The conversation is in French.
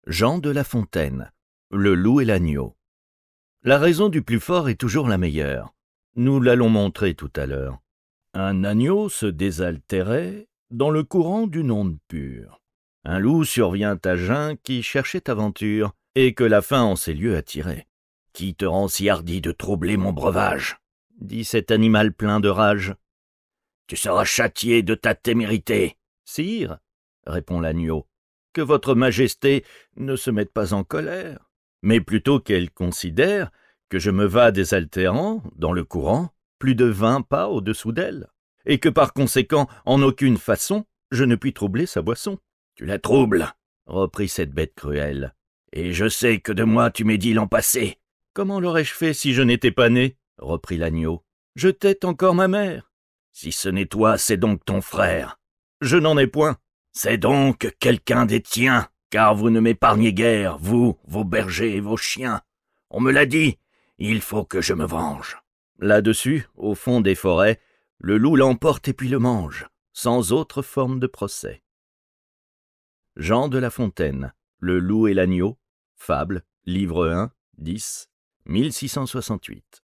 Jean de La Fontaine, Le loup et l'agneau. La raison du plus fort est toujours la meilleure. Nous l'allons montrer tout à l'heure. Un agneau se désaltérait dans le courant d'une onde pure. Un loup survient à jeun qui cherchait aventure, et que la faim en ces lieux attirait. « Qui te rend si hardi de troubler mon breuvage ?» dit cet animal plein de rage. « Tu seras châtié de ta témérité. »« Sire, » répond l'agneau, « que votre majesté ne se mette pas en colère, mais plutôt qu'elle considère que je me vas désaltérant dans le courant plus de 20 pas au-dessous d'elle, et que par conséquent, en aucune façon, je ne puis troubler sa boisson. »« Tu la troubles, » reprit cette bête cruelle, « et je sais que de moi tu m'es dit l'an passé. »« Comment l'aurais-je fait si je n'étais pas né ?» reprit l'agneau. « Je tète encore ma mère. »« Si ce n'est toi, c'est donc ton frère. »« Je n'en ai point. »« C'est donc quelqu'un des tiens, car vous ne m'épargnez guère, vous, vos bergers et vos chiens. On me l'a dit, il faut que je me venge. » Là-dessus, au fond des forêts, le loup l'emporte et puis le mange, sans autre forme de procès. Jean de La Fontaine, Le loup et l'agneau, Fable, livre 1, 10, 1668.